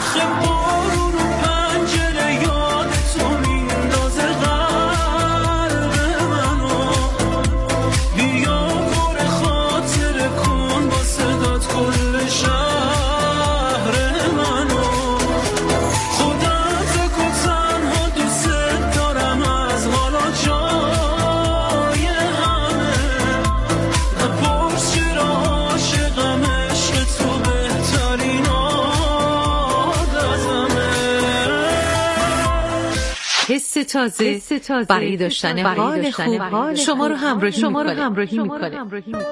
حس تازه برای داشتن حال خوب شما رو همراهی میکنه.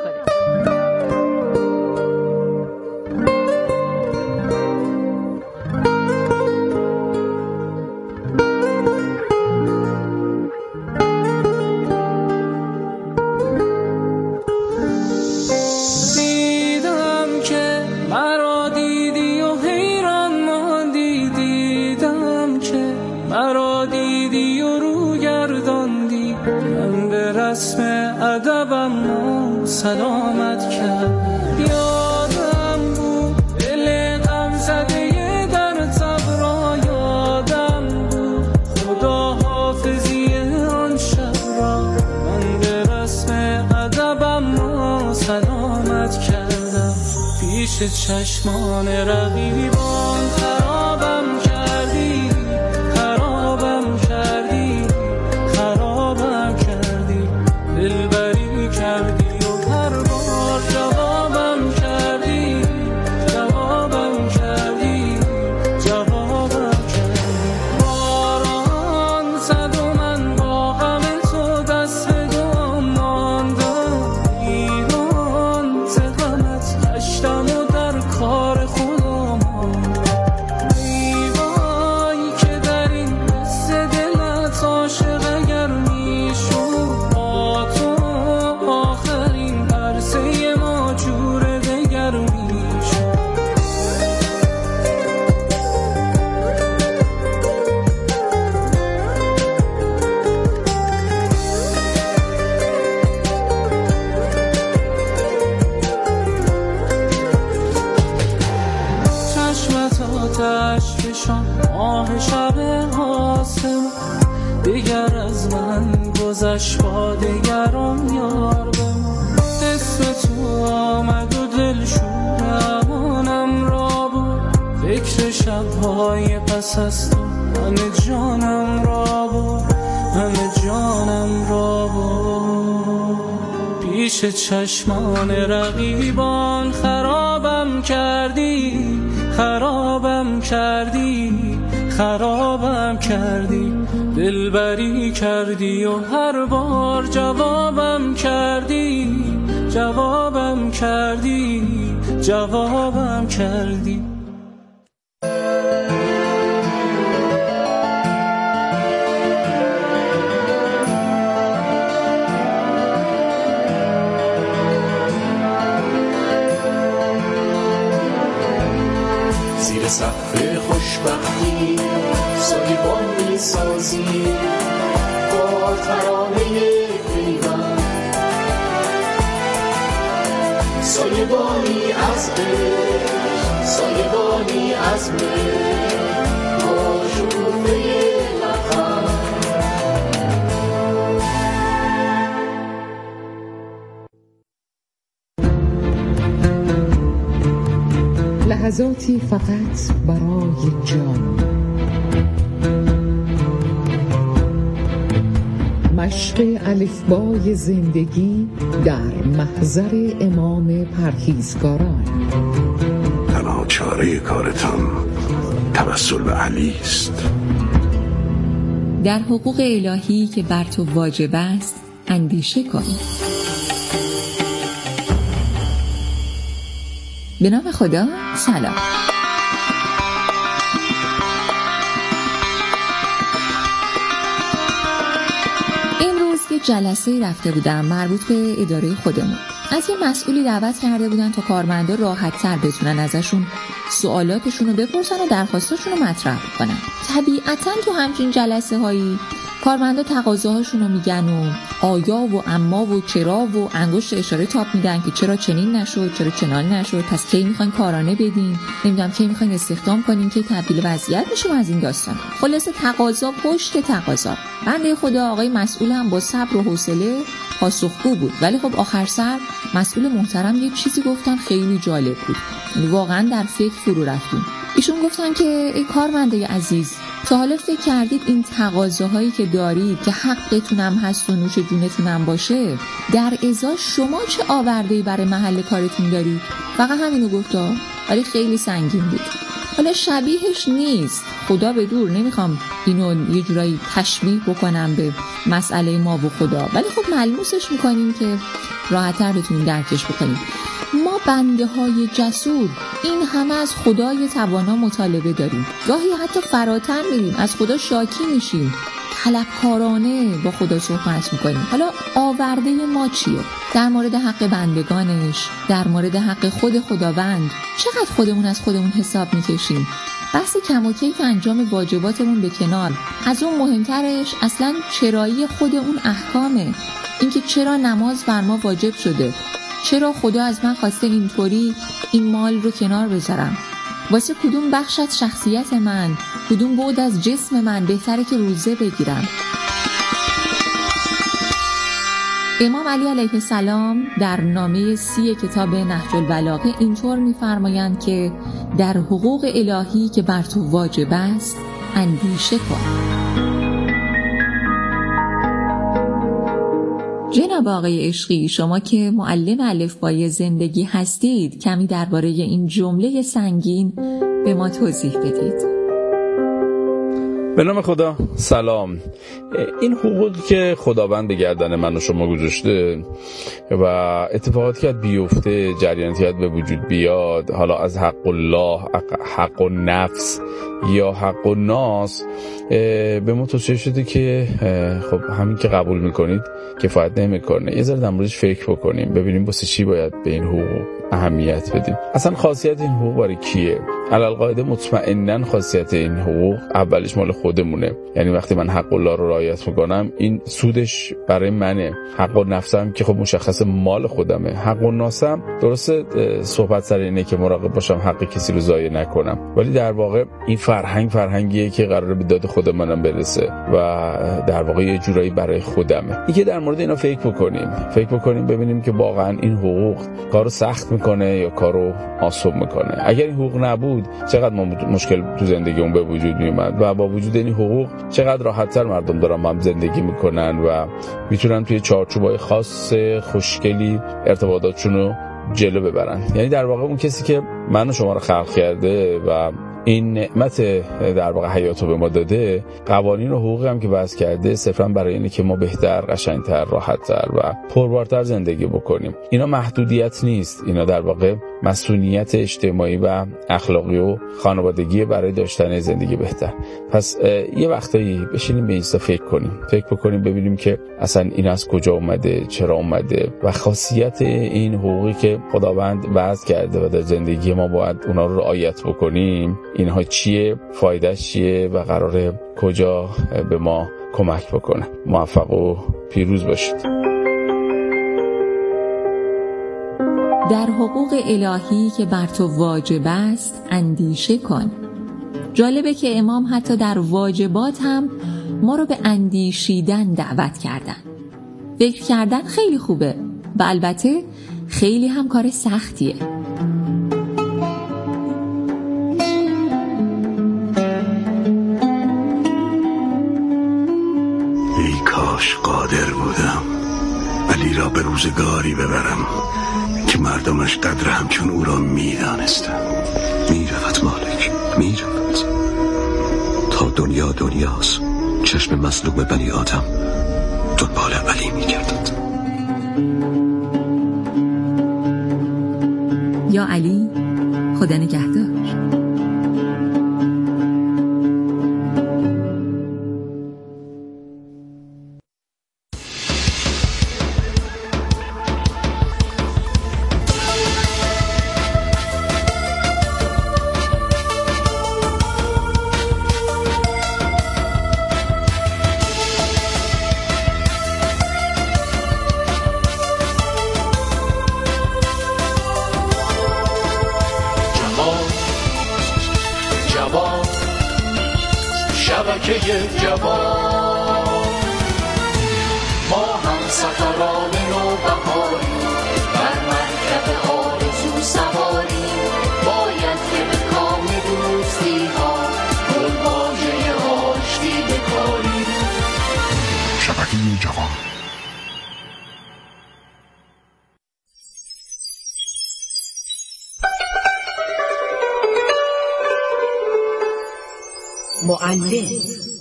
سلامت کرد یادم بود دل غم زده در تبرا یادم بود خدا حافظی آن شب را من به رسم ادبم سلامت کردم پیش چشمان رقیبان خرابم کردی خرابم کردی خرابم کردی دلبری کردی جوابم کردی جوابم کردی جوابم کردی باران زد و من با غم تو دست دو ماندم ایران تقامت گشتم و در کار خودم ای وای که در این قصه دلت عاشق اگر میشد با تو آخرین عرصه ما جور دگر میشد چشمت آتش فشان ماه شب آسمان دیگر از من گذشت با دگران یار بمان اسم تو آمد و دل شور امانم را بود فکر شبهای پس از تو همه جانم را بود همه جانم را بود پیش چشمان رقیبان خرابم کردی خرابم کردی خرابم کردی دلبری کردی و هر بار جوابم کردی جوابم کردی جوابم کردی زیر سقف خوشبختی سایبان میسازی با ترانه پیوند سایبانی از عشق سایبانی از مهر با شکوفه لبخند لحظاتی فقط برای جان مشق الفبای زندگی در محضر امام پرهیزگاران تنها چاره کارتان توسل به علی است. در حقوق الهی که بر تو واجب است اندیشه کن. به نام خدا. سلام. امروز یه جلسه رفته بودم مربوط به اداره خودمون. از یه مسئولی دعوت کرده بودن تا کارمندا راحت‌تر بتونن ازشون سوالاتشون رو بپرسن و درخواستاشون رو مطرح کنن. طبیعتاً تو همچین جلسه هایی کارمندا تقاضاهاشون رو میگن و آیا و اما و چرا و انگشت اشاره تاپ میدن که چرا چنین نشد، چرا چنان نشد، پس کی میخواین کارانه بدین، نمیدونم کی میخواین استخدام کنین، که تبدیل وضعیت بشه از این داستان. خلاصه تقاضا پشت تقاضا. بنده خدا آقای مسئول هم با صبر و حوصله پاسخگو بود، ولی خب آخر سر مسئول محترم یه چیزی گفتن خیلی جالب بود، یعنی واقعا در فکر فرو رفتیم. ایشون گفتن که ای کارمندای عزیز، تا حالا فکر کردید این تقاضاهایی که دارید که حقتونم هست و نوش جونتونم باشه، در ازای شما چه آورده‌ای برای محل کارتون دارید؟ فقط همینو گفتا، ولی خیلی سنگین بود. حالا شبیهش نیست، خدا به دور، نمیخوام اینو یه جورایی تشبیه بکنم به مسئله ما و خدا، ولی خب ملموسش میکنیم که راحت‌تر بتونیم درکش بکنیم. ما بنده های جسور این همه از خدای توانا مطالبه داریم، گاهی حتی فراتر میریم، از خدا شاکی میشیم، طلبکارانه با خدا صحبت میکنیم. حالا آورده ما چیه؟ در مورد حق بندگانش، در مورد حق خود خداوند چقدر خودمون از خودمون حساب میکشیم؟ بحث کم و کیف انجام واجباتمون به کنار، از اون مهمترش اصلا چرایی خود اون احکامه. اینکه چرا نماز بر ما واجب شده، چرا خدا از من خواسته اینطوری این مال رو کنار بذارم، واسه کدوم بخش از شخصیت من، کدوم بعد از جسم من بهتره که روزه بگیرم. امام علی علیه السلام در نامه 30 کتاب نهج البلاغه اینطور می‌فرمایند که در حقوق الهی که بر تو واجب است اندیشه کن. جناب آقای عشقی، شما که معلم الفبای زندگی هستید، کمی درباره این جمله سنگین به ما توضیح بدید. به نام خدا. سلام. این حقوقی که خداوند به گردن من و شما گذاشته و اتفاقاتی که بیفته، جریاناتی که به وجود بیاد، حالا از حق الله، حق النفس یا حق الناس، به ما توصیه شده که خب همین که قبول میکنید کفایت نمیکنه، یه ذره در موردش فکر بکنیم، ببینیم واسه چی باید به این حقوق اهمیت بدیم. اصلا خاصیت این حقوق برای کیه؟ علالقاعده مطمئناً خاصیت این حقوق اولش مال خودمونه، یعنی وقتی من حق الله رو رعایت میکنم این سودش برای منه. حق النفسم که خب مشخص مال خودمه. حق الناسم درسته صحبت سر اینه که مراقب باشم حق کسی رو ضایع نکنم، ولی در واقع این فرهنگیه که قراره به داد خود منم برسه و در واقع یه جورایی برای خودمه. اینکه در مورد اینا فکر بکنیم ببینیم که واقعا این حقوق کارو سخت میکنه یا کارو آسون میکنه. اگر این حقوق نبود چقدر مشکل تو زندگیمون به وجود میومد و با وجود این حقوق چقدر راحت‌تر مردم دارن با هم زندگی میکنن و میتونن توی چارچوبای خاص خوشگلی ارتباطاتشون رو جلو ببرن. یعنی در واقع اون کسی که من و شما رو خلق کرده و این نعمت در واقع حیاتو به ما داده، قوانین و حقوقی هم که وضع کرده صرفا برای اینه که ما بهتر، قشنگتر، راحتتر و پربارتر زندگی بکنیم. اینا محدودیت نیست، اینا در واقع مسئولیت اجتماعی و اخلاقی و خانوادگی برای داشتن زندگی بهتر. پس یه وقتایی بشینیم به این فکر بکنیم ببینیم که اصلا این از کجا اومده، چرا اومده و خاصیت این حقوقی که خداوند وضع کرده و در زندگی ما باید اونا رو رعایت بکنیم، اینها چیه، فایدهش چیه و قراره کجا به ما کمک بکنه. موفق و پیروز باشید. در حقوق الهی که بر تو واجب است اندیشه کن. جالبه که امام حتی در واجبات هم ما رو به اندیشیدن دعوت کردن. فکر کردن خیلی خوبه و البته خیلی هم کار سختیه. ای کاش قادر بودم علی را به روزگاری ببرم که مردمش قدر همچون او را میدانستم. میرود مالک، میرود تا دنیاست. چشم مظلوم بنی آدم دنبال علی میگردد. یا علی، خدا نگهدار. شبکه جوان. ما هم سفران نوبهاری، بر مرکب آرزو سواری، باید که به کام دوستی ها گلواژه آشتی بکاری. شبکه جوان. معلم.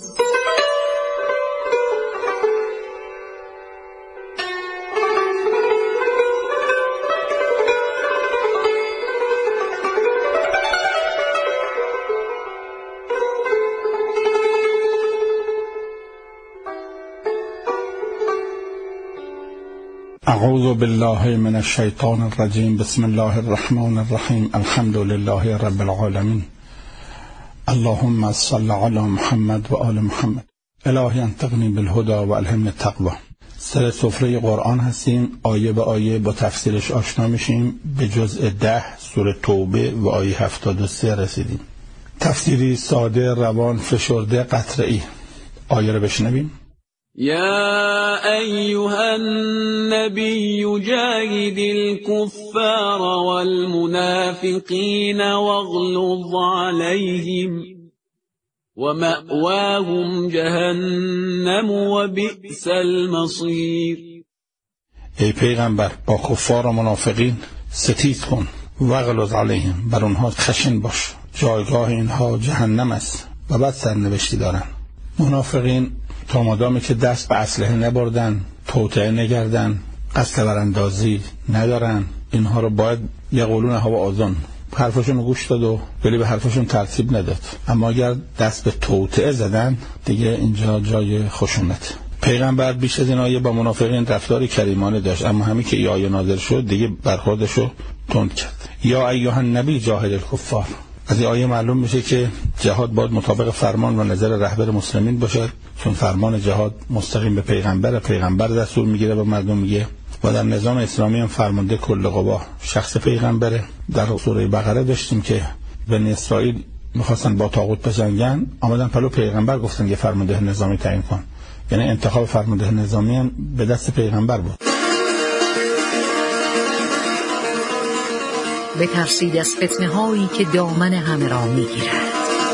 اعوذ بالله من الشیطان الرجیم. بسم الله الرحمن الرحیم. الحمد لله رب العالمین. اللهم صل علی محمد و آل محمد. الهی انطقنی بالهدى و الهمنی التقوی. سر سفره قرآن هستیم، آیه به آیه با تفسیرش آشنا میشیم. به جزء 10 سوره توبه و آیه 73 رسیدیم. تفسیری ساده، روان، فشرده، قطره‌ای. آیه رو بشنویم. يا أيها النبي جاهد الكفار والمنافقين واغلظ عليهم ومأواهم جهنم وبئس المصير. ای پیغمبر با کفار و منافقین ستیز کن، واغلظ علیهم، بر اونها خشن باش، جایگاه اینها جهنم است و بد سرنوشتی دارن. منافقین تا مادامی که دست به اسلحه نبردن، توطئه نگردن، قصد براندازی ندارن، اینها رو باید یقولون هوا آذان، حرفشون رو گوش داد و ولی به حرفشون ترتیب نداد. اما اگر دست به توطئه زدن دیگه اینجا جای خشونت. پیغمبر بیش از این آیه با منافقین رفتاری کریمانه داشت، اما همین که این آیه نازل شد دیگه برخوردشو تند کرد. یا ایها النبی جاهد الکفار. از این آیه معلوم میشه که جهاد باید مطابق فرمان و نظر رهبر مسلمین باشد، چون فرمان جهاد مستقیم به پیغمبر دستور میگیره به مردم میگه و در نظام اسلامی هم فرمانده کل قوا شخص پیغمبره. در سوره بقره داشتیم که بنی اسرائیل میخواستن با طاغوت بجنگن، آمدن پلو پیغمبر گفتن یه فرمانده نظامی تعیین کن، یعنی انتخاب فرمانده نظامی هم به دست پیغمبر بود. بترسید از فتنه هایی که دامن همه را میگیرد.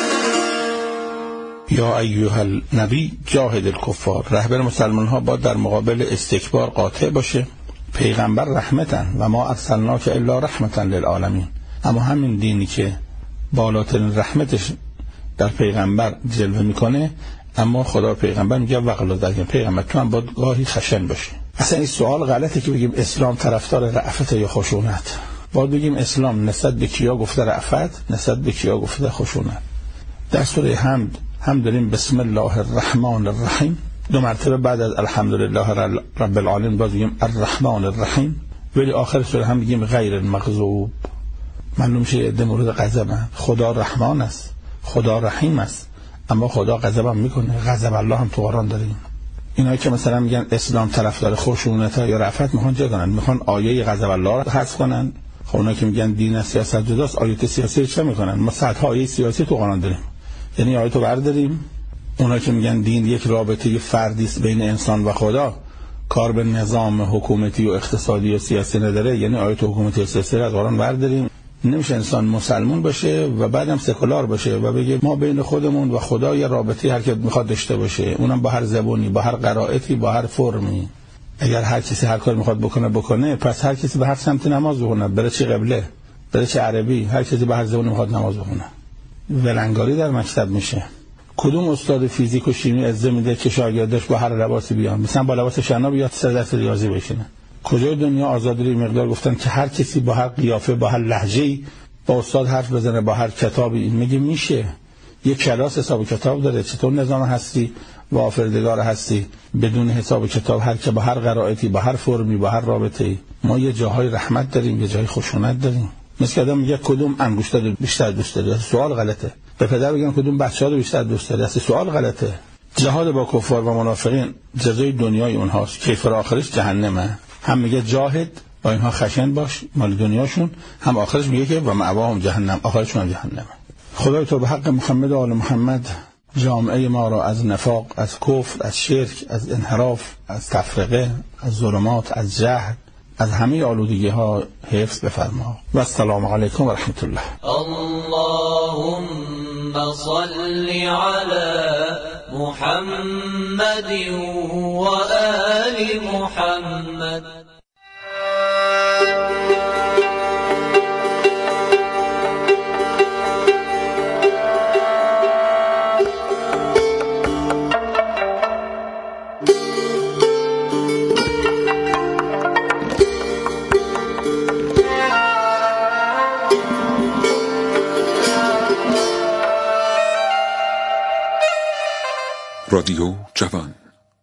یا ایها النبی جاهد الکفار. رهبر مسلمان ها باید در مقابل استکبار قاطع باشه. پیغمبر رحمتن و ما ارسلناک الا رحمتن للعالمین. اما همین دینی که بالاترین رحمتش در پیغمبر جلوه میکنه، اما خدا پیغمبر میگه وغلظ علیهم، پیغمبر تو هم باید گاهی خشن باشی. اصلا این سوال غلطه که بگیم اسلام طرفدار رأفت یا خشونت. باید بگیم اسلام نسبت به کیا گفته رأفت، نسبت به کیا گفته خشونت. در سوره حمد هم داریم بسم الله الرحمن الرحیم، 2 مرتبه بعد از الحمدلله رب العالمین باز بگیم الرحمن الرحیم، ولی آخر سوره هم بگیم غیر المغضوب. معلوم شه عده مورد غضبن. خدا رحمان است، خدا رحیم است، اما خدا غضب هم میکنه. غضب الله هم تو قرآن داریم. اینایی که مثلا میگن اسلام طرفدار خشونت یا رأفت میخوان چه کنن؟ میخوان آیه غضب الله رو حذف کنن. خب اونایی که میگن دین از سیاست جداست، آیات سیاسی چه میکنن؟ ما صدها آیه سیاسی تو قرآن داریم، یعنی آیاتو برداریم. اونایی که میگن دین یک رابطه فردی است بین انسان و خدا، کار به نظام حکومتی و اقتصادی و سیاسی نداره، یعنی آیات حکومتی و سیاسی رو از قرآن برداریم. نمیشه انسان مسلمان باشه و بعدم سکولار باشه و بگه ما بین خودمون و خدا یه رابطه هر کی میخواد داشته باشه، اونم با هر زبانی، با هر قرائتی، با هر فرمی. اگر هر کسی هر کاری میخواد بکنه، پس هر کسی به هر سمت نماز بخونه، بره چه قبله، بره چه عربی، هر کسی به هر زبانی میخواد نماز بخونه. ولنگاری در مکتب میشه. کدوم استاد فیزیک و شیمی عزه میده که شاگردش با هر لباسی بیان، مثلا با لباس شنا بیاد سر درس ریاضی بشینه؟ کجای دنیا آزادی مقدار گفتن که هر کسی با هر قیافه، با هر لهجه‌ای با استاد حرف بزنه، با هر کتابی؟ این میگه میشه. یک کلاس حساب کتاب داره. چطور نظام هستی و آفریدگار هستی بدون حساب کتاب، هر که با هر قرائتی، با هر فرمی، با هر رابطه‌ای؟ ما یه جاهای رحمت داریم، یه جای خشونت داریم. مثل آدم میگه کدوم انگشت رو بیشتر دوست داری؟ سوال غلطه. به پدر بگن کدوم بچه‌ها رو بیشتر دوست داری؟ سوال غلطه. جهاد با کفار و منافقین جزای دنیای اونهاست، کیف آخرش جهنمه. هم میگه جاهد با اینها خشن باش مال دنیاشون، هم آخرش میگه که و مأواهم جهنم، آخرشون هم جهنمه. خدای تو به حق محمد و آل محمد جامعه ما را از نفاق، از کفر، از شرک، از انحراف، از تفرقه، از ظلمات، از جهل، از همه آلودگی ها حفظ بفرما. و السلام علیکم و رحمت الله. اللهم صل علی محمد و آل محمد. رادیو جوان.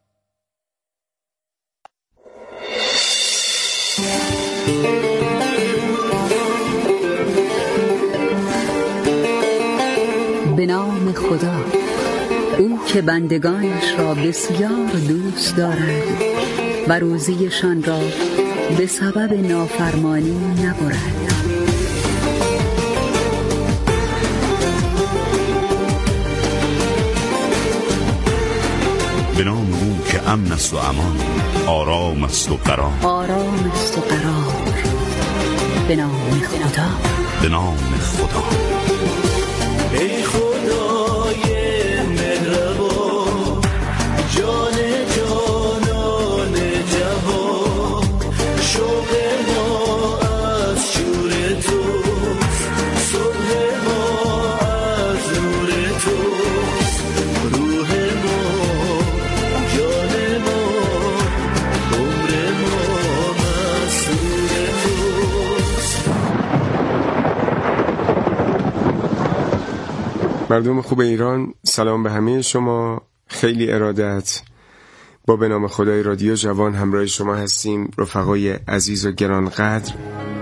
به نام خدا، او که بندگانش را بسیار دوست دارد و روزیشان را به سبب نافرمانی نبرد. به نام او که امن است و امان، آرام است و قرار. آرام است و قرار. به نام خدا. به نام خدا. ای خدای مهربان، جان جانان جهان، شوق ما از شور تو، صبح ما از نور تو، روح ما، جان ما، عمر ما مسئول توست. مردم خوب ایران، سلام به همه شما. خیلی ارادت. با به نام خدای رادیو جوان همراه شما هستیم، رفقای عزیز و گرانقدر.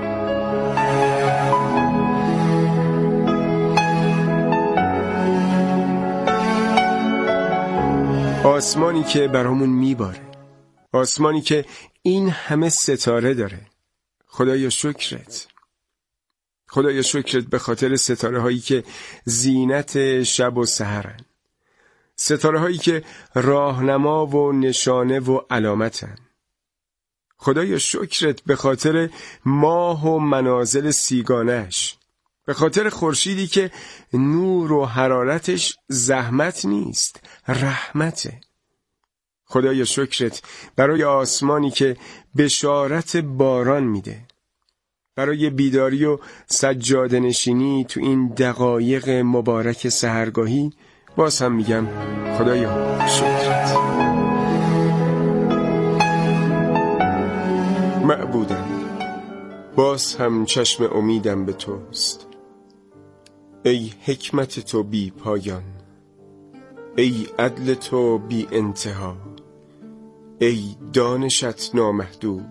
آسمانی که برامون میباره، آسمانی که این همه ستاره داره. خدایا شکرت، خدایا شکرت به خاطر ستاره هایی که زینت شب و سحرن، ستاره هایی که راهنما و نشانه و علامتن. خدایا شکرت به خاطر ماه و منازل سیگانش، به خاطر خورشیدی که نور و حرارتش زحمت نیست، رحمته. خدایا شکرت برای آسمانی که بشارت باران میده، برای بیداری و سجاده نشینی تو این دقایق مبارک سحرگاهی. باز هم میگم خدایا شکرت. معبودم، باز هم چشم امیدم به توست. ای حکمت تو بی پایان، ای عدل تو بی انتها، ای دانشت نامحدود.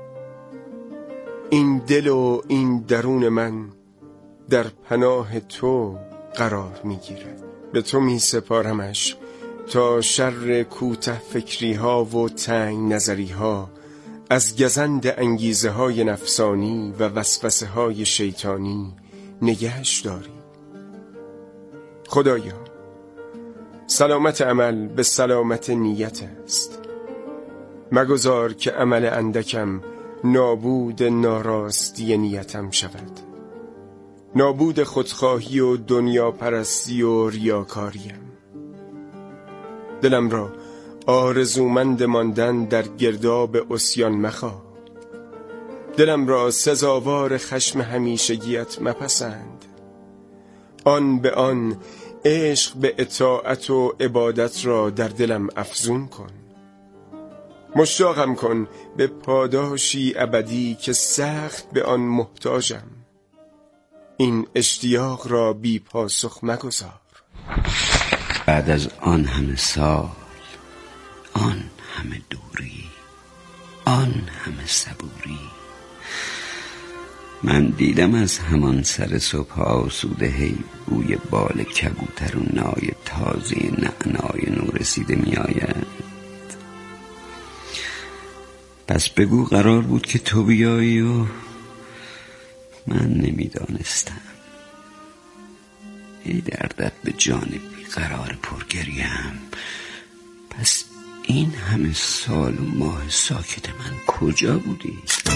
این دل و این درون من در پناه تو قرار میگیرد. به تو می سپارمش تا شر کوته فکری ها و تنگ نظری ها از گزند انگیزه های نفسانی و وسوسه های شیطانی نگهش داری. خدایا سلامت عمل به سلامت نیت است. مگذار که عمل اندکم نابود ناراستی نیتم شود، نابود خودخواهی و دنیا پرستی و ریاکاریم. دلم را آرزومند ماندن در گرداب عصیان مخواه، دلم را سزاوار خشم همیشگیت مپسند. آن به آن عشق به اطاعت و عبادت را در دلم افزون کن. مشتاقم کن به پاداشی ابدی که سخت به آن محتاجم. این اشتیاق را بی پاسخ مگذار. بعد از آن همه سال، آن همه دوری، آن همه صبوری، من دیدم از همان سر صبح آسوده هی بوی بال کبوتر و نای تازه نعنای نورسیده می آید. پس بگو قرار بود که تو بیایی و من نمیدانستم. ای دردت به جان بیقرار پرگریم. پس این همه سال و ماه ساکت من کجا بودی؟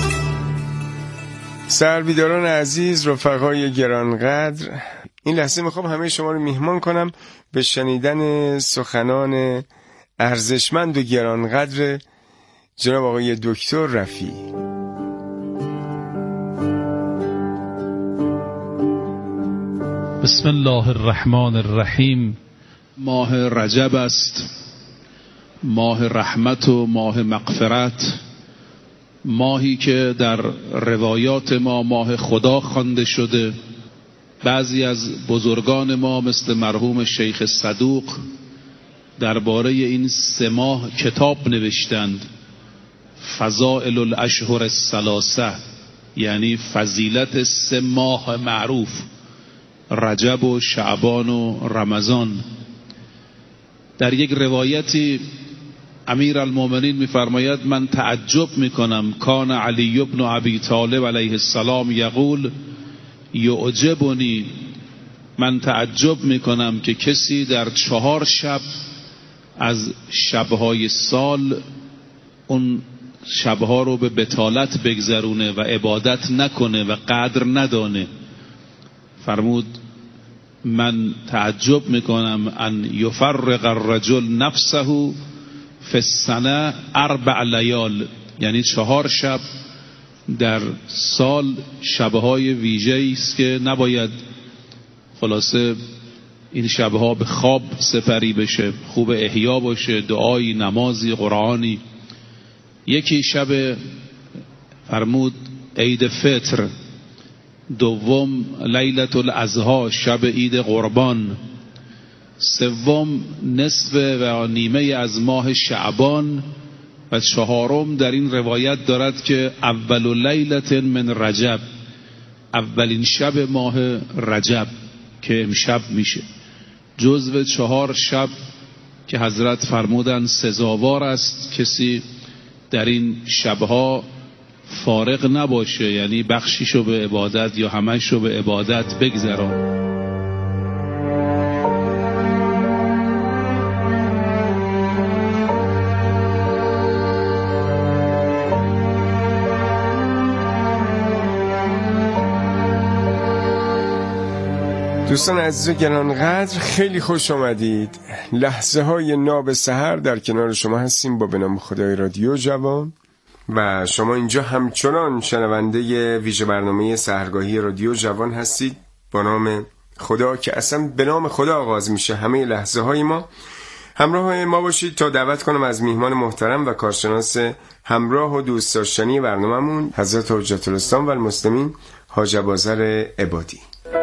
سربیداران عزیز، رفقای گرانقدر، این لحظه میخوام همه شما رو میهمان کنم به شنیدن سخنان ارزشمند و گرانقدر جناب آقای دکتر رفیعی. بسم الله الرحمن الرحیم. ماه رجب است، ماه رحمت و ماه مغفرت، ماهی که در روایات ما ماه خدا خوانده شده. بعضی از بزرگان ما مثل مرحوم شیخ صدوق درباره این 3 ماه کتاب نوشتند، فضائل الاشهر الثلاثه، یعنی فضیلت 3 ماه معروف، رجب و شعبان و رمضان. در یک روایتی امیر المؤمنین می‌فرماید من تعجب می‌کنم، کان علی بن ابی طالب علیه السلام یقول یعجبنی، من تعجب می‌کنم که کسی در 4 شب از شب‌های سال اون شب‌ها رو به بطالت بگذرونه و عبادت نکنه و قدر ندانه. فرمود من تعجب میکنم ان یفرق الرجل نفسه فی السنه 4 لیال، یعنی 4 شب در سال شبهای ویژه‌ای است که نباید خلاصه این شبها به خواب سپری بشه، خوب احیا باشه، دعایی، نمازی، قرآنی. یکی شب فرمود عید فطر، دوم لیلة الاضحی شب عید قربان، سوم نصف و نیمه از ماه شعبان و 4م در این روایت دارد که اول لیلة من رجب، اولین شب ماه رجب که امشب میشه، جزو 4 شب که حضرت فرمودن سزاوار است کسی در این شبها فارغ نباشه، یعنی بخشیشو به عبادت یا همه‌شو به عبادت بگذران. دوستان عزیز و گرانقدر، خیلی خوش آمدید. لحظه های ناب سحر در کنار شما هستیم با به نام خدای رادیو جوان و شما اینجا همچنان شنونده ویژه برنامه سحرگاهی رادیو جوان هستید با نام خدا که اصلا به نام خدا آغاز میشه همه لحظه های ما. همراه ما باشید تا دعوت کنم از میهمان محترم و کارشناس همراه و دوست داشتنی برنامه‌مون حضرت حجت الاسلام و المسلمین حاج ابوذر عبادی.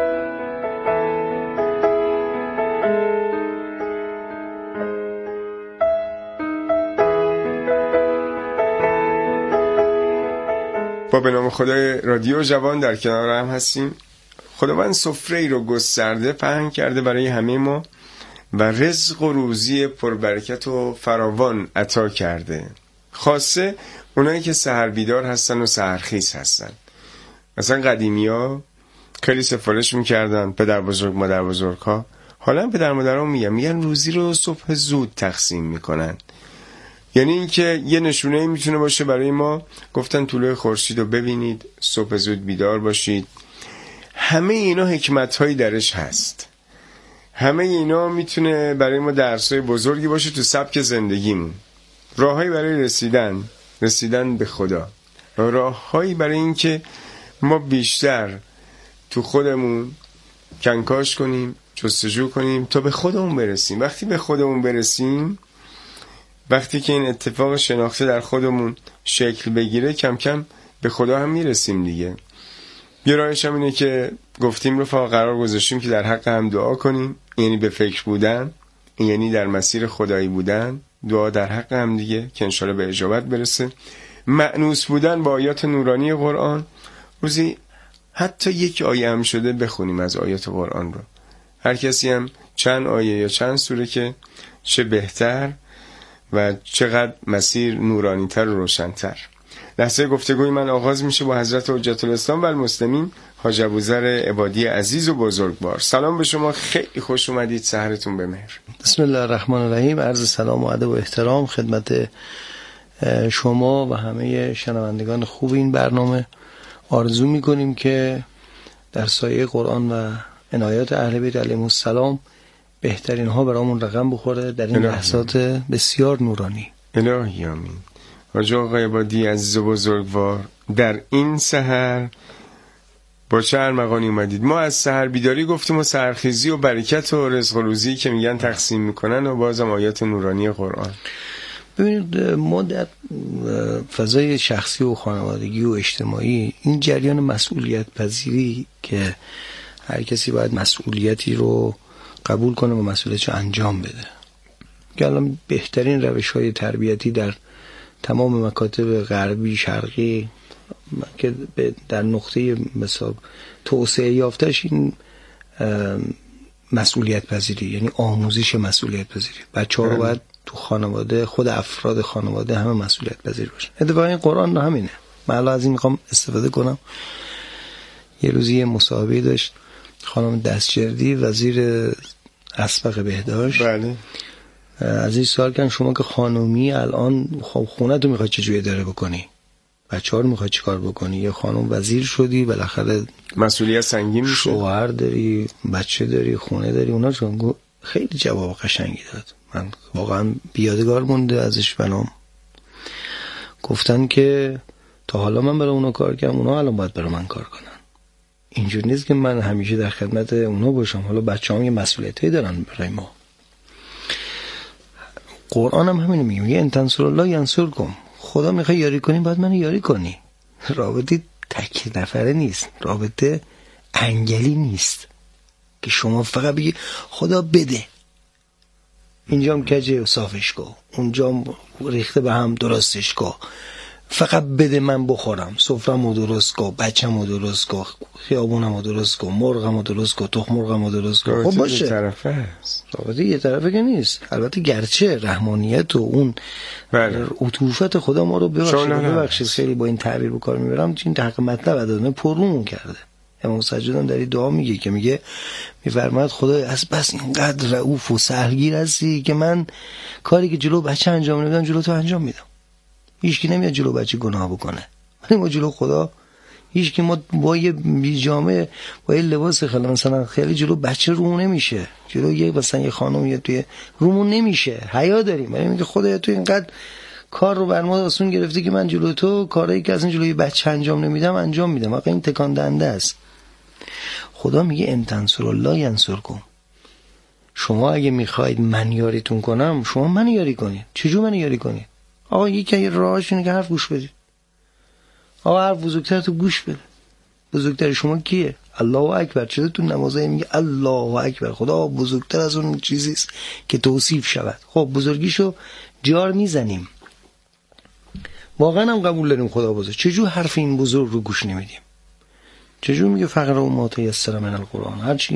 با به نام خدای رادیو جوان در کنار هم هستیم. خداوند سفره‌ای رو گسترده پهن کرده برای همه ما و رزق و روزی پربرکت و فراوان عطا کرده، خاصه اونایی که سحر بیدار هستن و سحرخیز هستن. مثلا قدیمی‌ها خیلی سفارش میکردن، پدر بزرگ مادر بزرگ ها، حالا پدر مادرها میگن روزی رو صبح زود تقسیم میکنن. یعنی این که یه نشونه‌ای میتونه باشه برای ما. گفتن طلوع خورشید رو ببینید، صبح زود بیدار باشید. همه اینا حکمت‌هایی درش هست. همه اینا میتونه برای ما درس‌های بزرگی باشه تو سبک زندگیمون. راههایی برای رسیدن به خدا. راههایی برای این که ما بیشتر تو خودمون کنکاش کنیم، جستجو کنیم تا به خودمون برسیم. وقتی به خودمون برسیم، وقتی که این اتفاق شناخته در خودمون شکل بگیره، کم کم به خدا هم میرسیم دیگه. یه راهش هم اینه که گفتیم رفقا قرار گذاشتیم که در حق هم دعا کنیم، یعنی به فکر بودن، یعنی در مسیر خدایی بودن، دعا در حق هم دیگه که انشالله به اجابت برسه. مأنوس بودن با آیات نورانی قرآن، روزی حتی 1 آیه هم شده بخونیم از آیات قرآن رو. هر کسی هم چند آیه یا چند سوره که چه بهتر و چقدر مسیر نورانی‌تر و روشن‌تر. لحظه گفتگوی من آغاز میشه با حضرت حجت الاسلام و المسلمین حاج ابوذر عبادی عزیز و بزرگوار. سلام به شما، خیلی خوش اومدید، سحرتون به مهر. بسم الله الرحمن الرحیم. عرض سلام و ادب و احترام خدمت شما و همه شنوندگان خوب این برنامه. آرزو میکنیم که در سایه قرآن و عنایات اهل بیت علیهم السلام بهترین ها برامون رقم بخوره در این لحظات بسیار نورانی. الهی آمین. حاج آقا عبادی عزیز و بزرگوار، در این سحر با چه ارمغانی اومدید؟ ما از سحر بیداری گفتیم و سحرخیزی و برکت و رزق و روزی که میگن تقسیم میکنن و بازم آیات نورانی قرآن. ببینید، ما در فضای شخصی و خانوادگی و اجتماعی این جریان مسئولیت پذیری که هر کسی باید مسئولیتی رو قبول کنه و مسئولیتش رو انجام بده، که الان بهترین روش‌های تربیتی در تمام مکاتب غربی شرقی که در نقطه مثلا توسعه یافتش این مسئولیت پذیری، یعنی آموزش مسئولیت پذیری. بچه‌ها رو باید تو خانواده، خود افراد خانواده همه مسئولیت پذیر باشن. اتفاقا این قرآن همینه. من الان از این میخوام استفاده کنم. یه روزی یه مصاحبه داشت خانم دستجردی، وزیر اسبق بهداشت. بله. از این سوال کردن شما که خانومی الان خونه تو میخوای چه جوری اداره بکنی؟ بچه‌ها رو میخوای چیکار بکنی؟ یه خانم وزیر شدی، بالاخره مسئولیت سنگین میشه. شوهر داری، بچه داری، خونه داری. اونا چون خیلی جواب قشنگی داد. من واقعا بیادگار مونده ازش بنام. گفتن که تا حالا من برای اونا کار کردم، اونا الان باید برای من کار کنن. اینجور نیست که من همیشه در خدمت اونا باشم. حالا بچه‌هام یه مسئولیتی دارن برای ما. قرآن هم همینو میگه، میگه ان تنصروا الله ینصرکم. خدا میخوای یاری کنی، باید منو یاری کنی. رابطه تک نفره نیست، رابطه انگلی نیست که شما فقط بگی خدا بده، اینجام کجه صافش کو، اونجام ریخته به هم درستش کو، فقط بده من بخورم، سفره‌مو درست کو، بچه‌مو درست کو، خیابونمو درست کو، مرغمو درست کو، تخم مرغمو درست کو. خب باشه، یه طرفه است. رابطه یه طرفه که نیست. البته گرچه رحمانیت و اون عطوفت خدا ما رو ببخشید خیلی با این تعبیر به کار میبرم، این حق مطلب عددانه پررون کرده. امام سجاد هم در این دعا میگه که میفرماید خدای از بس اینقدر رؤوف و سهلگیر هستی که من کاری که جلو بچه انجام نمیدم جلو تو انجام میدم. هیچکی نمیاد جلو بچه گناه بکنه، ولی ما جلو خدا هیچکی، ما با یه بیجامه با یه لباس خیلی مثلا خیلی جلو بچه رو نمیشه، جلو یه مثلا یه خانم یه توی رومون نمیشه، حیا داریم. ولی میگه خدایا تو اینقدر کار رو بر ما آسون گرفتی که من جلو تو کارایی که اصلا جلوی بچه انجام نمیدم انجام میدم. واقعا این تکان دهنده است. خدا میگه ان تنصروا الله ینصرکم. شما اگه میخواید من یاریتون کنم، شما من یاری کنید. چجور من یاری کنید؟ آقا یکی راهش اینه که حرف گوش بدید. آقا حرف بزرگتر تو گوش بده. بزرگتر شما کیه؟ الله اکبر. چرا تو نمازایی میگه الله اکبر؟ خدا بزرگتر از اون چیزی است که توصیف شود. خب بزرگیشو جار میزنیم، واقعا هم قبول داریم خدا بزرگ. چجور حرف این بزرگ رو گوش نمیدیم؟ چجور میگه فقرا و ما تیسر من القرآن، هر چی